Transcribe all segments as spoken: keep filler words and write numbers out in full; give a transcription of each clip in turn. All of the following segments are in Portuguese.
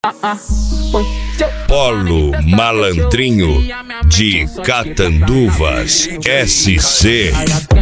Polo Malandrinho de Catanduvas S C.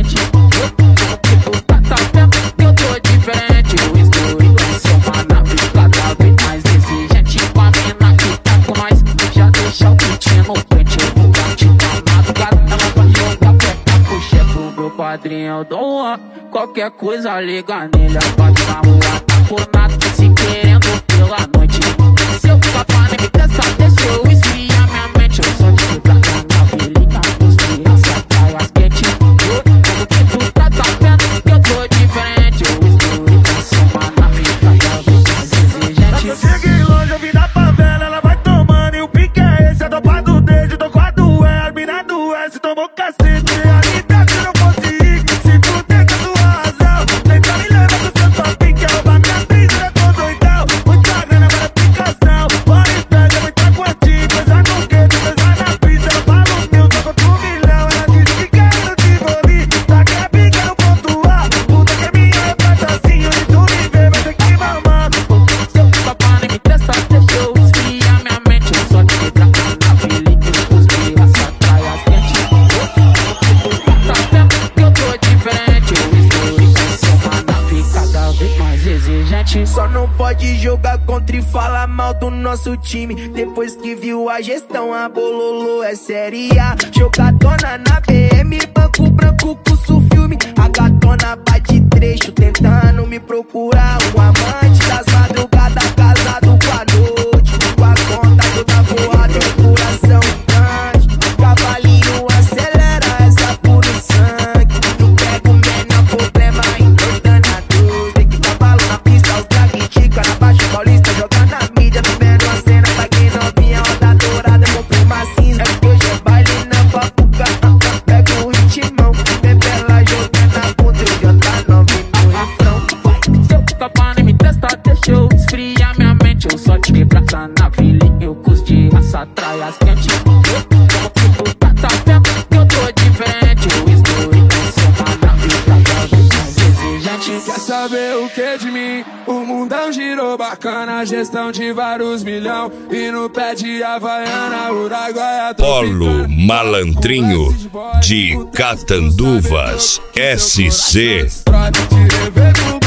Eu tô diferente, eu estou em uma nave cada vez mais exigente. Com a mina que tá com nós, já deixa o pitinho no pente. Eu vou partir na madrugada, ela vai jogar perto pro chefe, o meu padrinho do Juan. Qualquer coisa liga nele, a parte na rua tá por nada, se querendo pela noite. Se eu ficar pra nem me testar, deixa eu esfriar minha mente. Eu só te pra cá na velhinha, os crianças praias quentes. Eu tô que tu tá sabendo que eu tô diferente. Eu estou em uma nave cada vez mais exigente. Eu cheguei longe, eu vim da favela, ela vai tomando. E o pique é esse, é topado desde, tô com a do E. As mina do S tomou cacete, ali dentro eu não fosse ir. Se tu tem que a sua razão, tenta me levar do seu top, que roubar minha brisa, eu tô doidão. Muita grana, agora picação, bora e pega, muita quantia. Coisa no gueto, coisa na brisa, eu falo mil, só contra um milhão. Ela disse que quer no Tivoli, tá que a pica no ponto A. Puta que é minha, eu faço assim, onde tu me vê, vai ter que mamar. Se eu ficar pra nem me testar, deixa eu esfriar minha mente. Eu só te pra cá na velhinha, os crianças praias quentes. Tá sabendo que eu tô diferente. Eu estou em uma nave cada vez mais exigente. Só não pode jogar contra e falar mal do nosso time. Depois que viu a gestão, a Bololô é série A. Jogadona na B M, banco branco, curso filme. A gatona bate trecho, tentando me procurar um amante das madrugadas, casado com a noite. Com a conta toda voada e o coração grande. Cavalinho acelera essa puro sangue. Não pego o menor problema, encostando a dor. Tem que cavalo na pista, os drag tica na Baixa Paulista, jogando na mídia, vivendo a cena. Pra quem não vinha, onda dourada, comprei uma cinza. É que hoje é baile na babuca, pega o ritmão. Bebela jogando na bunda, eu já tá nove no refrão. Se eu ficar pra nem me testar, deixa eu esfriar minha mente. Eu só te pra cá na velhinha, eu curso de raça, traias quentes. Tu tá sabendo que eu tô diferente. Eu estou em uma nave cada vez mais exigente. Quer saber o que de mim? O mundão girou bacana, gestão de vários milhão. E no pé de Havaiana, Uruguaia Polo Malandrinho de Catanduvas S C. Trote de